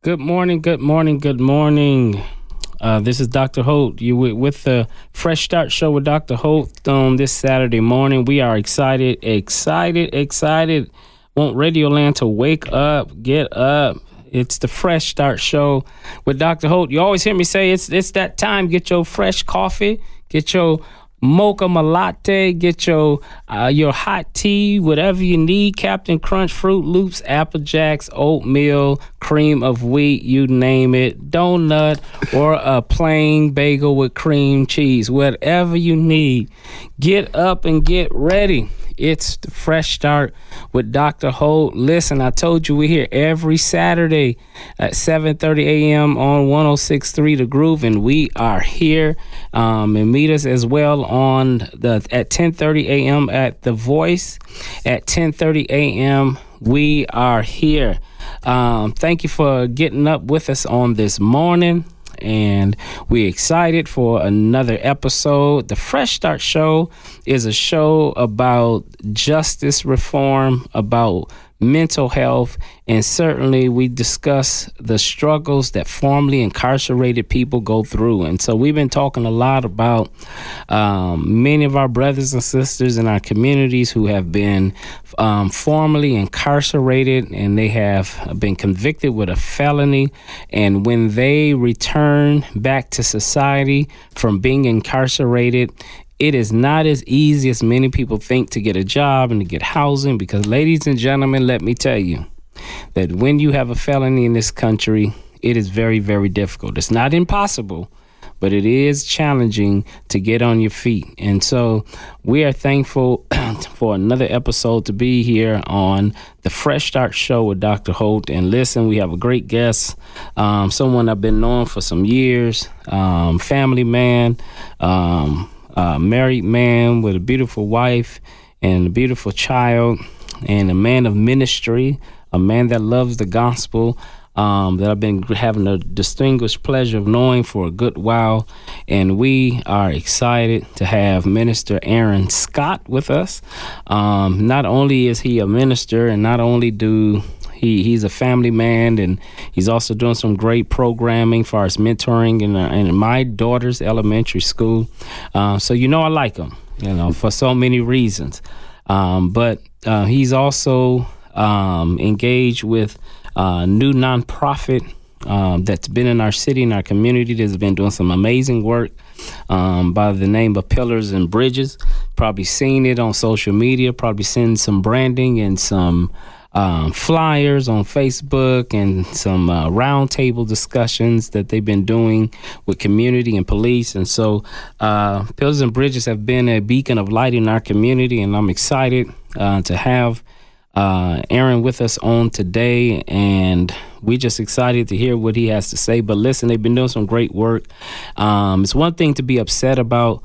Good morning, good morning, good morning. This is Dr. Holt. You with the Fresh Start Show with Dr. Holt on this Saturday morning. We are excited. Want Radioland to wake up, get up. It's the Fresh Start Show with Dr. Holt. You always hear me say it's that time. Get your fresh coffee, get your mocha latte, get your hot tea, whatever you need. Captain Crunch, Fruit Loops, Apple Jacks, oatmeal, cream of wheat, you name it, donut, or a plain bagel with cream cheese, whatever you need. Get up and get ready. It's the Fresh Start with Dr. Holt. Listen, I told you we're here every Saturday at 7:30 a.m. on 106.3 The Groove, and we are here. And meet us as well at 10:30 a.m. at The Voice. At 10:30 a.m. we are here. Thank you for getting up with us on this morning. And we're excited for another episode. The Fresh Start Show is a show about justice reform, about mental health, and certainly we discuss the struggles that formerly incarcerated people go through. And so we've been talking a lot about many of our brothers and sisters in our communities who have been formerly incarcerated, and they have been convicted with a felony. And when they return back to society from being incarcerated, it is not as easy as many people think to get a job and to get housing, because, ladies and gentlemen, let me tell you that when you have a felony in this country, it is very, very difficult. It's not impossible, but it is challenging to get on your feet. And so we are thankful for another episode to be here on the Fresh Start Show with Dr. Holt. And listen, we have a great guest, someone I've been knowing for some years, family man, married man with a beautiful wife and a beautiful child, and a man of ministry, a man that loves the gospel, that I've been having the distinguished pleasure of knowing for a good while. And we are excited to have Minister Aaron Scott with us. Not only is he a minister, and not only he's a family man, and he's also doing some great programming for us mentoring in my daughter's elementary school. So I like him, for so many reasons. But he's also engaged with a new nonprofit that's been in our city, in our community, that's been doing some amazing work by the name of Pillars and Bridges. Probably seen it on social media, probably seen some branding and some flyers on Facebook, and some roundtable discussions that they've been doing with community and police. And so Pillars and Bridges have been a beacon of light in our community, and I'm excited to have Aaron with us on today, and we're just excited to hear what he has to say. But listen, they've been doing some great work. It's one thing to be upset about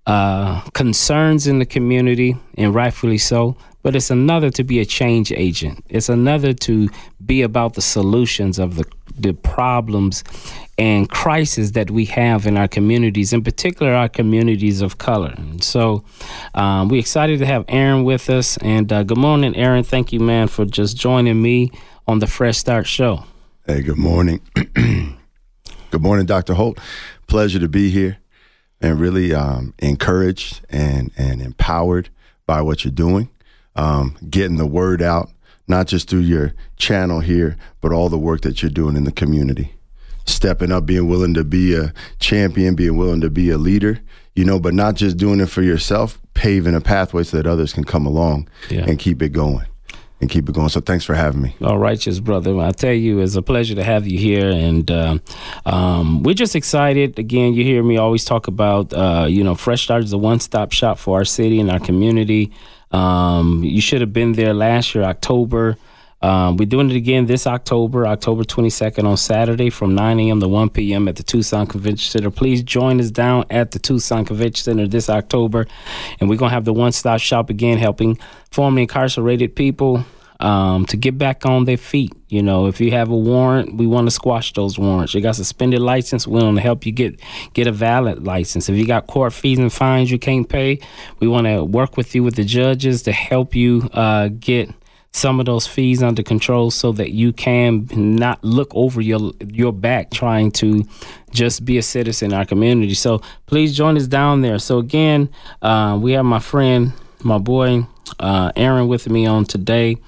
concerns in the community, and rightfully so, but it's another to be a change agent. It's another to be about the solutions of the problems and crises that we have in our communities, in particular our communities of color. And so we're excited to have Aaron with us. And good morning, Aaron. Thank you, man, for just joining me on the Fresh Start Show. Hey, good morning. Good morning, Dr. Holt. Pleasure to be here, and really encouraged and empowered by what you're doing. Getting the word out, not just through your channel here, but all the work that you're doing in the community. Stepping up, being willing to be a champion, being willing to be a leader, but not just doing it for yourself, paving a pathway so that others can come along and keep it going. So thanks for having me. All righteous brother. I tell you, it's a pleasure to have you here. And we're just excited. Again, you hear me always talk about, Fresh Start is a one-stop shop for our city and our community. You should have been there last year, October. We're doing it again this October 22nd on Saturday from 9 a.m. to 1 p.m. at the Tucson Convention Center. Please join us down at the Tucson Convention Center this October. And we're going to have the one-stop shop again, helping formerly incarcerated people to get back on their feet. If you have a warrant, we want to squash those warrants. You got suspended license, we want to help you get a valid license. If you got court fees and fines you can't pay, we want to work with you with the judges to help you get some of those fees under control so that you can not look over your back trying to just be a citizen in our community. So please join us down there. So again, we have my friend, my boy, Aaron with me on today.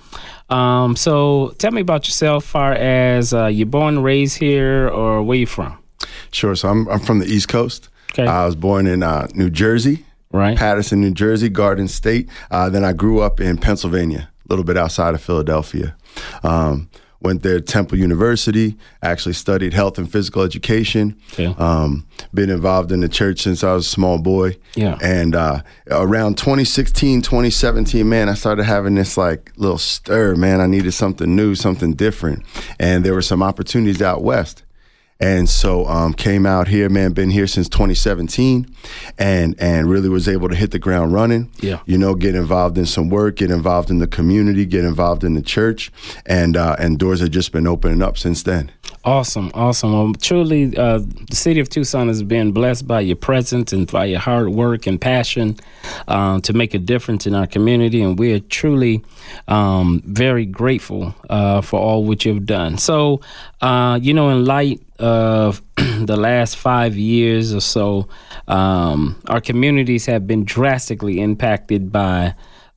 So tell me about yourself, far as you're born and raised here, or where you from? Sure. So I'm from the East Coast. Okay. I was born in New Jersey, Right. Paterson, New Jersey, Garden State. Then I grew up in Pennsylvania, a little bit outside of Philadelphia. Went there, Temple University, actually studied health and physical education. Okay. Been involved in the church since I was a small boy. Yeah. And around 2016, 2017, man, I started having this like little stir, man. I needed something new, something different. And there were some opportunities out west. And so came out here, man, been here since 2017 and really was able to hit the ground running. Yeah. You know, get involved in some work, get involved in the community, get involved in the church, and doors have just been opening up since then. Awesome. Well, truly, the city of Tucson has been blessed by your presence and by your hard work and passion to make a difference in our community. And we are truly very grateful for all what you've done. So, in light of the last 5 years or so, our communities have been drastically impacted by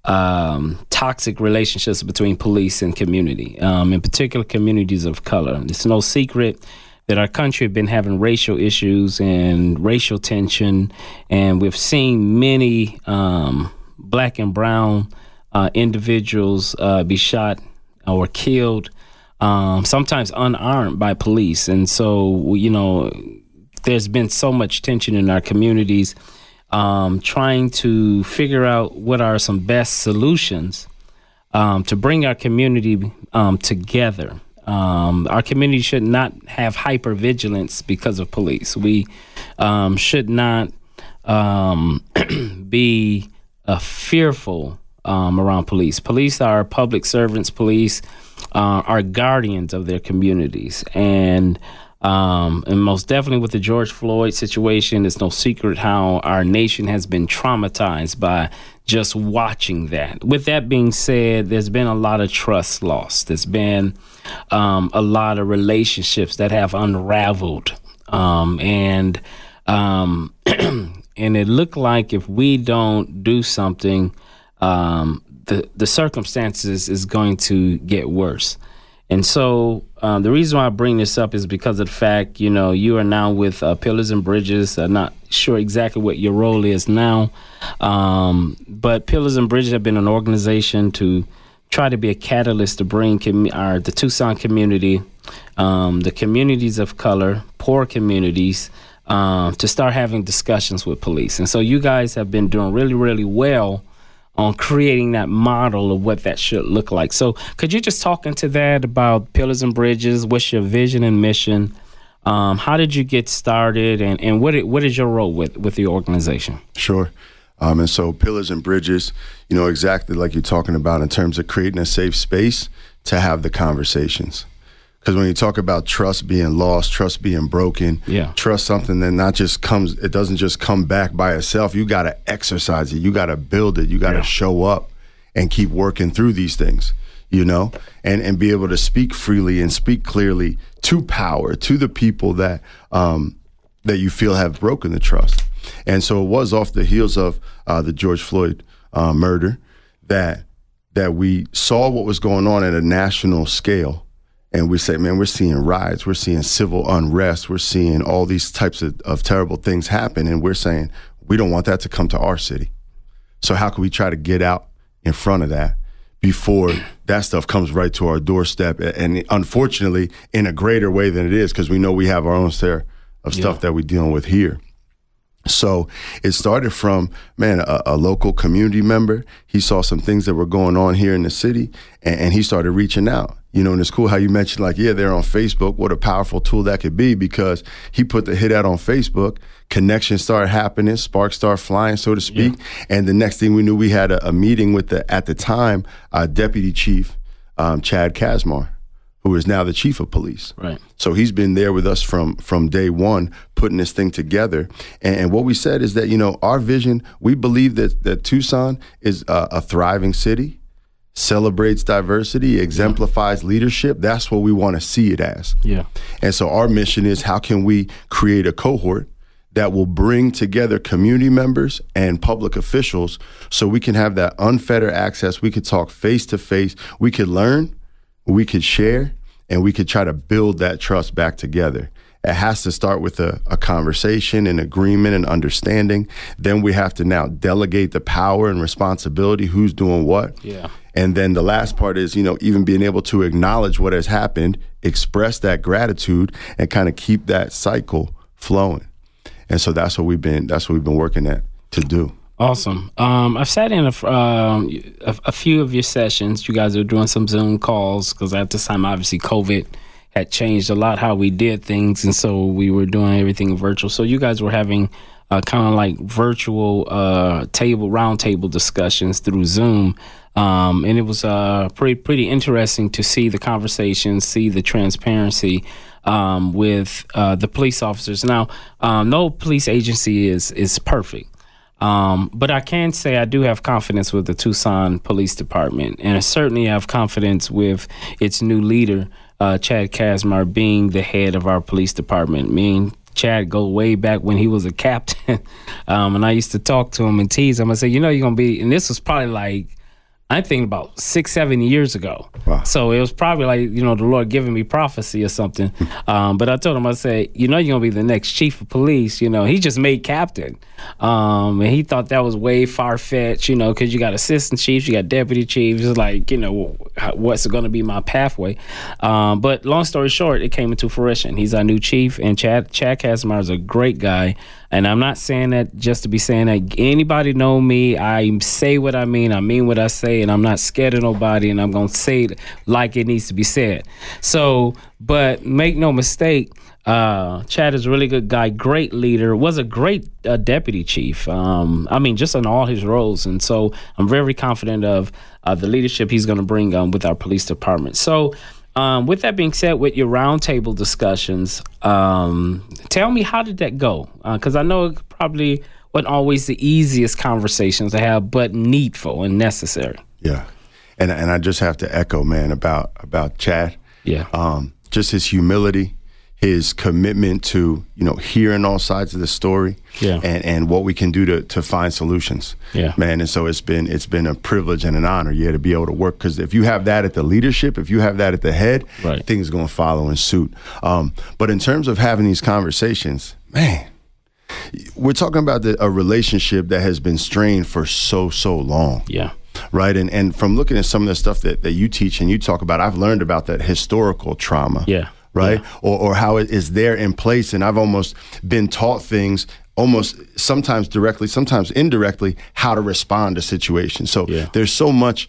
toxic relationships between police and community, in particular communities of color. It's no secret that our country has been having racial issues and racial tension, and we've seen many black and brown individuals be shot or killed, sometimes unarmed by police. And so, there's been so much tension in our communities, trying to figure out what are some best solutions to bring our community together. Our community should not have hypervigilance because of police. We should not be fearful around police. Police are public servants. Police are guardians of their communities. And most definitely with the George Floyd situation, it's no secret how our nation has been traumatized by just watching that. With that being said, there's been a lot of trust lost. There's been a lot of relationships that have unraveled. And it looked like if we don't do something, the circumstances is going to get worse. And so the reason why I bring this up is because of the fact, you are now with Pillars and Bridges. I'm not sure exactly what your role is now, but Pillars and Bridges have been an organization to try to be a catalyst to bring the Tucson community, the communities of color, poor communities, to start having discussions with police. And so you guys have been doing really, really well on creating that model of what that should look like. So could you just talk into that about Pillars and Bridges? What's your vision and mission? How did you get started? And what is your role with the organization? Sure. And so Pillars and Bridges, exactly like you're talking about in terms of creating a safe space to have the conversations. Because when you talk about trust being lost, trust being broken, trust something that it doesn't just come back by itself. You got to exercise it. You got to build it. You got to show up and keep working through these things, and be able to speak freely and speak clearly to power, to the people that you feel have broken the trust. And so it was off the heels of the George Floyd murder that we saw what was going on at a national scale. And we say, man, we're seeing riots, we're seeing civil unrest, we're seeing all these types of terrible things happen. And we're saying, we don't want that to come to our city. So how can we try to get out in front of that before that stuff comes right to our doorstep? And unfortunately, in a greater way than it is, because we know we have our own share of stuff that we're dealing with here. So it started from, a local community member. He saw some things that were going on here in the city, and he started reaching out. And it's cool how you mentioned, they're on Facebook. What a powerful tool that could be, because he put the hit out on Facebook. Connections started happening, sparks started flying, so to speak. Yeah. And the next thing we knew, we had a meeting with at the time, Deputy Chief Chad Kazmar, who is now the chief of police. Right. So he's been there with us from day one, putting this thing together. And what we said is that, our vision, we believe that Tucson is a thriving city, celebrates diversity, exemplifies leadership, that's what we want to see it as. Yeah. And so our mission is, how can we create a cohort that will bring together community members and public officials so we can have that unfettered access. We could talk face to face. We could learn, we could share, and we could try to build that trust back together. It has to start with a conversation, an agreement, and understanding. Then we have to now delegate the power and responsibility, who's doing what. Yeah. And then the last part is, even being able to acknowledge what has happened, express that gratitude, and kind of keep that cycle flowing. And so that's what we've been working at to do. Awesome. I've sat in a few of your sessions. You guys are doing some Zoom calls because at this time, obviously, COVID had changed a lot how we did things, and so we were doing everything virtual. So you guys were having kind of like virtual round table discussions through Zoom, and it was pretty interesting to see the conversations, see the transparency with the police officers. Now, no police agency is perfect. But I can say I do have confidence with the Tucson Police Department, and I certainly have confidence with its new leader, Chad Kazmaier, being the head of our police department. Me and Chad go way back when he was a captain, and I used to talk to him and tease him. I said, you're going to be, and this was probably like, I'm thinking about 6-7 years ago. Wow. So it was probably like, the Lord giving me prophecy or something. But I told him, I said, you're going to be the next chief of police. He just made captain. And he thought that was way far-fetched, because you got assistant chiefs, you got deputy chiefs. It's like, what's going to be my pathway? But long story short, it came into fruition. He's our new chief, and Chad Kazmaier is a great guy. And I'm not saying that just to be saying that. Anybody know me, I say what I mean what I say, and I'm not scared of nobody, and I'm going to say it like it needs to be said. So, but make no mistake, Chad is a really good guy, great leader, was a great deputy chief. Just in all his roles. And so I'm very confident of the leadership he's going to bring with our police department. So, with that being said, with your roundtable discussions, tell me, how did that go? Because I know it probably wasn't always the easiest conversations to have, but needful and necessary. Yeah, and I just have to echo, man, about Chad. Yeah, just his humility, his commitment to hearing all sides of the story, and what we can do to find solutions. Yeah, man. And so it's been a privilege and an honor, to be able to work, because if you have that at the leadership, if you have that at the head, right, things are going to follow in suit. But in terms of having these conversations, man, we're talking about a relationship that has been strained for so long. Yeah. Right. And from looking at some of the stuff that you teach and you talk about, I've learned about that historical trauma. Yeah. Right. Yeah. Or how it is there in place. And I've almost been taught things, almost sometimes directly, sometimes indirectly, how to respond to situations. So there's so much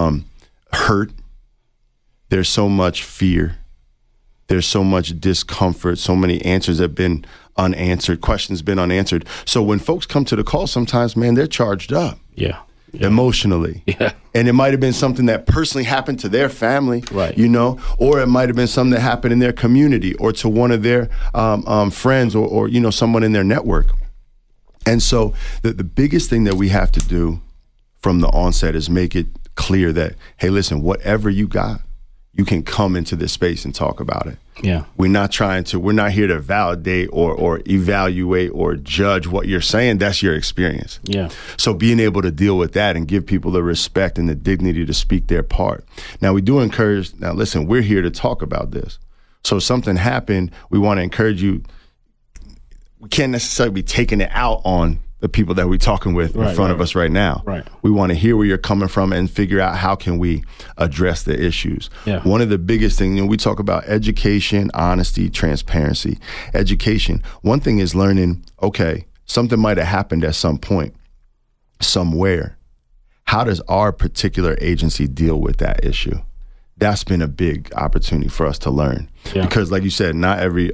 hurt. There's so much fear. There's so much discomfort, so many answers have been unanswered, questions been unanswered. So when folks come to the call, sometimes, man, they're charged up. Yeah. Emotionally. Yeah. And it might have been something that personally happened to their family, right, or it might have been something that happened in their community or to one of their friends or someone in their network. And so the biggest thing that we have to do from the onset is make it clear that, hey, listen, whatever you got, you can come into this space and talk about it. Yeah. We're not here to validate or evaluate or judge what you're saying. That's your experience. Yeah. So being able to deal with that and give people the respect and the dignity to speak their part. Now, we do encourage, listen, we're here to talk about this. So if something happened, we want to encourage you. We can't necessarily be taking it out on the people that we're talking with in front of us right now. Right. We want to hear where you're coming from and figure out how can we address the issues. Yeah. One of the biggest things, we talk about education, honesty, transparency. Education. One thing is learning, okay, something might have happened at some point, somewhere. How does our particular agency deal with that issue? That's been a big opportunity for us to learn. Yeah. Because like you said, not every,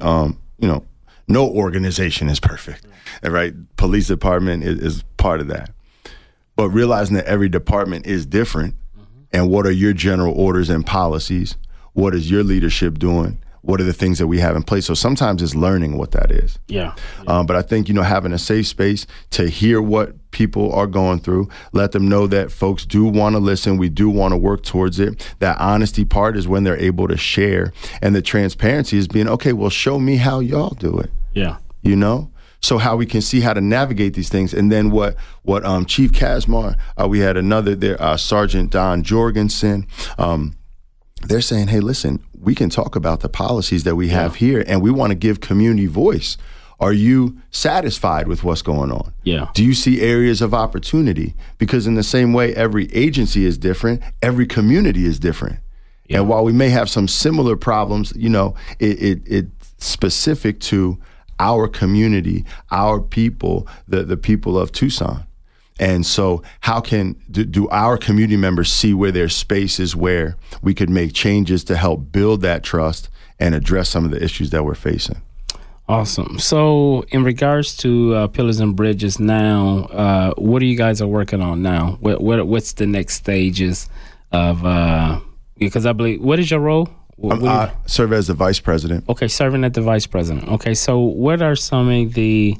no organization is perfect, right? Police department is part of that. But realizing that every department is different, and what are your general orders and policies? What is your leadership doing? What are the things that we have in place? So sometimes it's learning what that is. Yeah. But I think, having a safe space to hear what people are going through. Let them know that folks do want to listen. We do want to work towards it. That honesty part is when they're able to share. And the transparency is being, okay, well, show me how y'all do it. Yeah. You know? So how we can see how to navigate these things. And then what Chief Kasmar, we had another there, Sergeant Don Jorgensen, they're saying, hey, listen, we can talk about the policies that we have here, and we want to give community voice. Are you satisfied with what's going on? Yeah. Do you see areas of opportunity? Because in the same way, every agency is different, every community is different. Yeah. And while we may have some similar problems, you know, it's specific to our community, our people, the people of Tucson. And so how can do our community members see where there's spaces where we could make changes to help build that trust and address some of the issues that we're facing? Awesome. So in regards to Pillars and Bridges now, what are you guys are working on now? What's the next stages of, because I believe, what is your role? I serve as the vice president. Okay, serving as the vice president. Okay, so what are some of the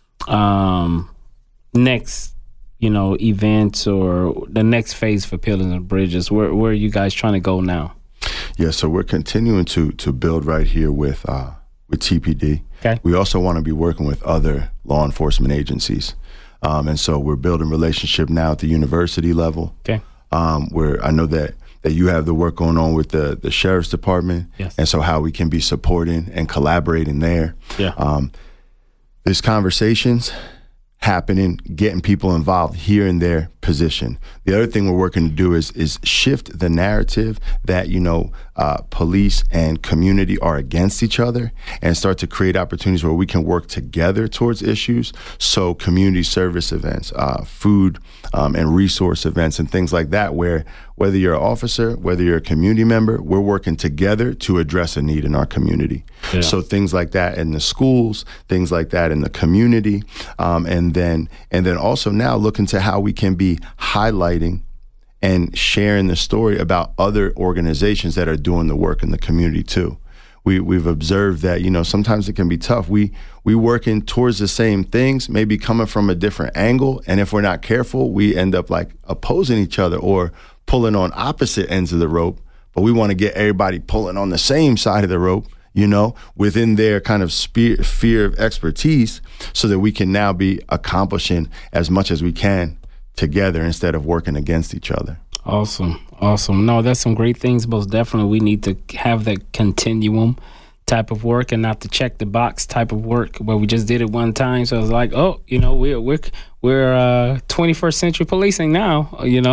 next, events or the next phase for Pillars and Bridges? Where are you guys trying to go now? Yeah, so we're continuing to build right here with TPD. Okay. We also want to be working with other law enforcement agencies. And so we're building relationship now at the university level. Okay. Where I know that you have the work going on with the sheriff's department. Yes. And so how we can be supporting and collaborating there. Yeah. There's conversations happening, getting people involved here in their position. The other thing we're working to do is shift the narrative that, police and community are against each other and start to create opportunities where we can work together towards issues. So community service events, food and resource events and things like that, where whether you're an officer, whether you're a community member, we're working together to address a need in our community. Yeah. So things like that in the schools, things like that in the community, and then also now looking to how we can be highlighting and sharing the story about other organizations that are doing the work in the community too. We've observed that, sometimes it can be tough. We working towards the same things, maybe coming from a different angle. And if we're not careful, we end up like opposing each other or pulling on opposite ends of the rope. But we want to get everybody pulling on the same side of the rope, within their kind of sphere of expertise, so that we can now be accomplishing as much as we can together instead of working against each other. Awesome. No, that's some great things. Most definitely, we need to have that continuum type of work and not the check the box type of work where we just did it one time. So it's like, we're 21st century policing now,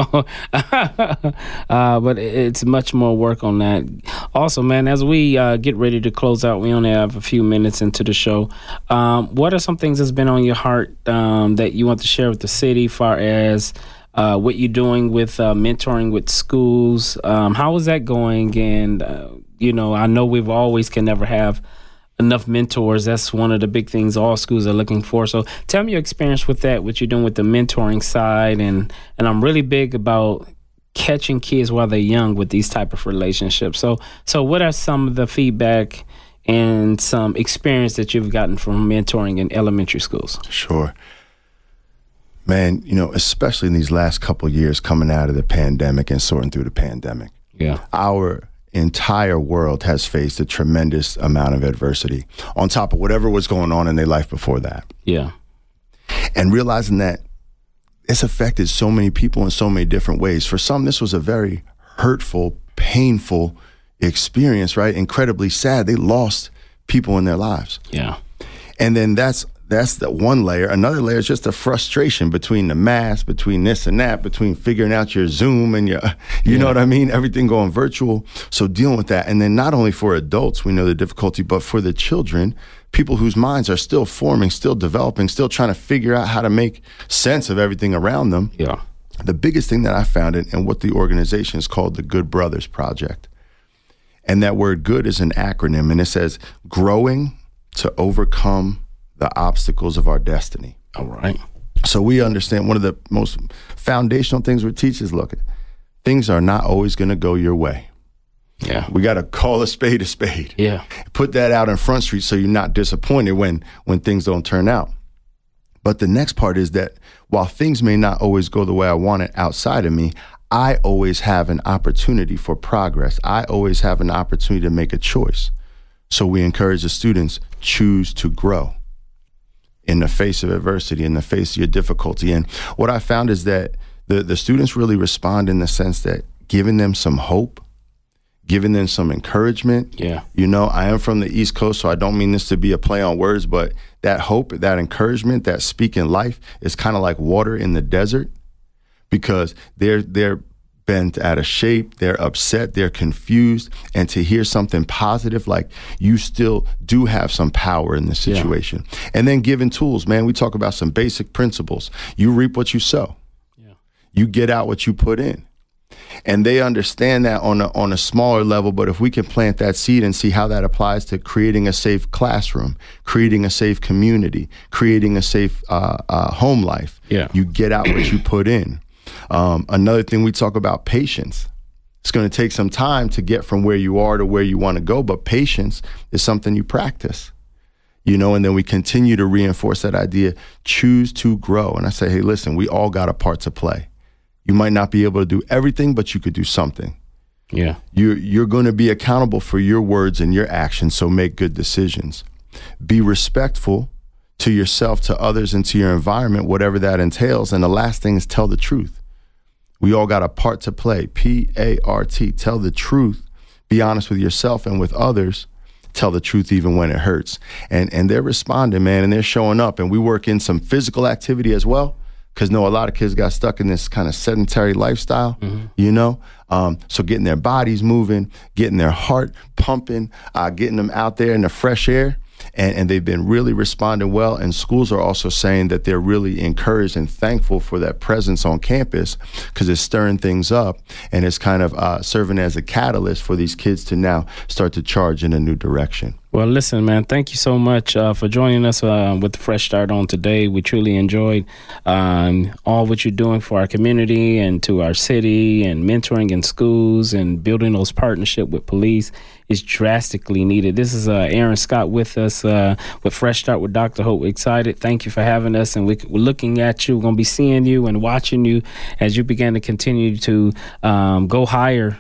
but it's much more work on that. Also, man, as we get ready to close out, we only have a few minutes into the show. What are some things that's been on your heart that you want to share with the city, far as what you're doing with mentoring with schools? How is that going? And, I know we've always can never have enough mentors. That's one of the big things all schools are looking for. So tell me your experience with that, what you're doing with the mentoring side. And I'm really big about catching kids while they're young with these type of relationships. So what are some of the feedback and some experience that you've gotten from mentoring in elementary schools? Sure. Man, especially in these last couple of years coming out of the pandemic and sorting through the pandemic. Yeah. Our entire world has faced a tremendous amount of adversity on top of whatever was going on in their life before that. Yeah. And realizing that it's affected so many people in so many different ways. For some, this was a very hurtful, painful experience, right? Incredibly sad. They lost people in their lives. Yeah. And then that's the one layer. Another layer is just the frustration between the mask, between this and that, between figuring out your Zoom and your, you know what I mean? Everything going virtual. So dealing with that. And then not only for adults, we know the difficulty, but for the children, people whose minds are still forming, still developing, still trying to figure out how to make sense of everything around them. Yeah. The biggest thing that I found and what the organization is called the Good Brothers Project. And that word good is an acronym, and it says growing to overcome the obstacles of our destiny. All right. So we understand one of the most foundational things we teach is, look, things are not always going to go your way. Yeah. We got to call a spade a spade. Yeah. Put that out in Front Street so you're not disappointed when things don't turn out. But the next part is that while things may not always go the way I want it outside of me, I always have an opportunity for progress. I always have an opportunity to make a choice. So we encourage the students, choose to grow in the face of adversity, in the face of your difficulty. And what I found is that the students really respond in the sense that giving them some hope, giving them some encouragement. Yeah. You know, I am from the East Coast, so I don't mean this to be a play on words, but that hope, that encouragement, that speaking life is kind of like water in the desert, because they're bent out of shape, they're upset, they're confused, and to hear something positive like you still do have some power in the situation. Yeah. And then giving tools, man, we talk about some basic principles. You reap what you sow. Yeah. You get out what you put in. And they understand that on a smaller level, but if we can plant that seed and see how that applies to creating a safe classroom, creating a safe community, creating a safe home life, you get out what you put in. Another thing, we talk about patience. It's going to take some time to get from where you are to where you want to go, but patience is something you practice, you know, and then we continue to reinforce that idea, choose to grow. And I say, hey, listen, we all got a part to play. You might not be able to do everything, but you could do something. Yeah. You're going to be accountable for your words and your actions, so make good decisions. Be respectful to yourself, to others, and to your environment, whatever that entails. And the last thing is tell the truth. We all got a part to play, P-A-R-T. Tell the truth. Be honest with yourself and with others. Tell the truth even when it hurts. And they're responding, man, and they're showing up. And we work in some physical activity as well, because a lot of kids got stuck in this kind of sedentary lifestyle, you know? So getting their bodies moving, getting their heart pumping, getting them out there in the fresh air. And they've been really responding well. And schools are also saying that they're really encouraged and thankful for that presence on campus, because it's stirring things up and it's kind of serving as a catalyst for these kids to now start to charge in a new direction. Well, listen, man, thank you so much for joining us with the Fresh Start on today. We truly enjoyed all what you're doing for our community and to our city, and mentoring in schools and building those partnerships with police is drastically needed. This is Aaron Scott with us with Fresh Start with Dr. Hope. We're excited. Thank you for having us, and we're looking at you. We're going to be seeing you and watching you as you begin to continue to go higher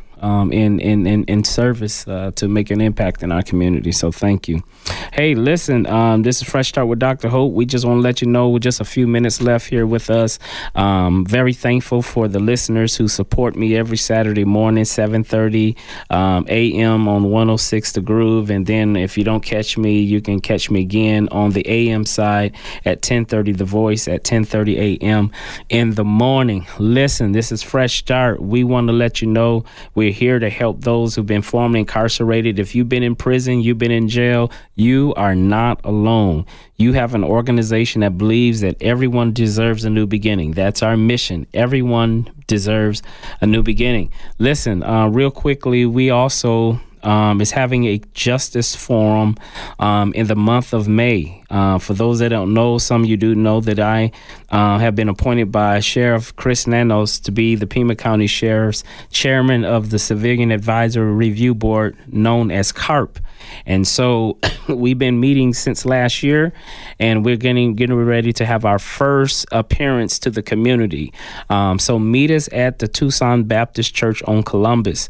in service to make an impact in our community. So thank you. Hey, listen, this is Fresh Start with Dr. Hope. We just want to let you know with just a few minutes left here with us. Very thankful for the listeners who support me every Saturday morning, 7:30 a.m. on 106 The Groove. And then if you don't catch me, you can catch me again on the AM side at 10:30 The Voice at 10:30 a.m. in the morning. Listen, this is Fresh Start. We want to let you know we're here to help those who've been formerly incarcerated. If you've been in prison, you've been in jail, you are not alone. You have an organization that believes that everyone deserves a new beginning. That's our mission. Everyone deserves a new beginning. Listen, real quickly, we also is having a justice forum in the month of May. For those that don't know, some of you do know that I have been appointed by Sheriff Chris Nanos to be the Pima County Sheriff's chairman of the Civilian Advisory Review Board, known as CARP. And so we've been meeting since last year, and we're getting ready to have our first appearance to the community. So meet us at the Tucson Baptist Church on Columbus,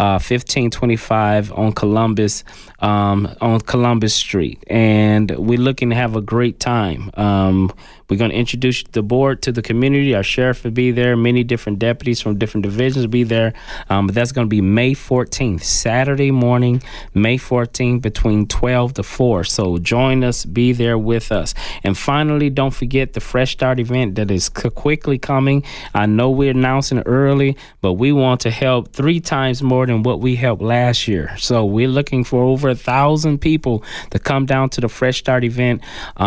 1525 on Columbus Street. And we're looking to have a great time. We're going to introduce the board to the community. Our sheriff will be there. Many different deputies from different divisions will be there. But that's going to be May 14th, Saturday morning, May 14th, between 12 to 4. So join us. Be there with us. And finally, don't forget the Fresh Start event that is quickly coming. I know we're announcing it early, but we want to help 3 times more than what we helped last year. So we're looking for over 1,000 people to come down to the Fresh Start event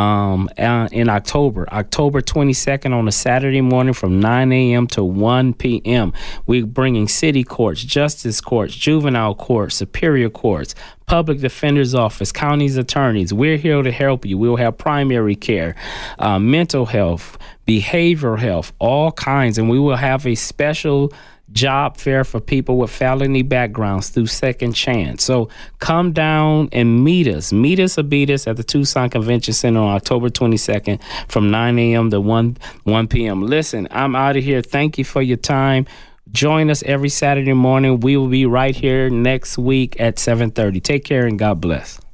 in October 22nd on a Saturday morning from 9 a.m. to 1 p.m. We're bringing city courts, justice courts, juvenile courts, superior courts, public defender's office, county's attorneys. We're here to help you. We'll have primary care, mental health, behavioral health, all kinds. And we will have a special job fair for people with felony backgrounds through Second Chance. So come down and meet us or beat us at the Tucson Convention Center on October 22nd from 9 a.m. to 1 p.m. Listen, I'm out of here. Thank you for your time. Join us every Saturday morning. We will be right here next week at 7:30. Take care and God bless.